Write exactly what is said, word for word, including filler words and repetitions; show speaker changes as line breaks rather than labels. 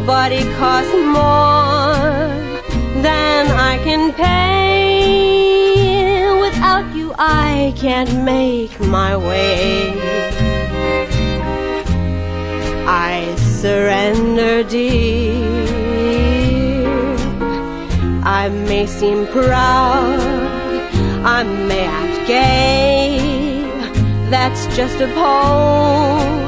nobody costs more than I can pay. Without you I can't make my way. I surrender, dear. I may seem proud, I may act gay, that's just a pose.